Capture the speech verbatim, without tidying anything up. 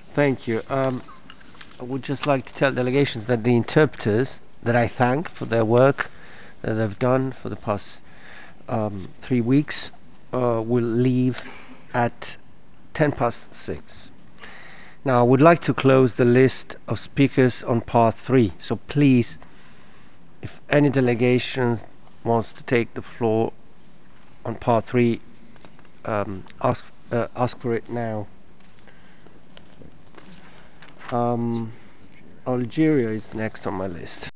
Thank you. Um, I would just like to tell delegations that the interpreters that I thank for their work that they've done for the past um, three weeks uh, will leave at ten past six. Now, I would like to close the list of speakers on part three. So please, if any delegation wants to take the floor on part three, um, ask uh, ask for it now. Um, Algeria is next on my list.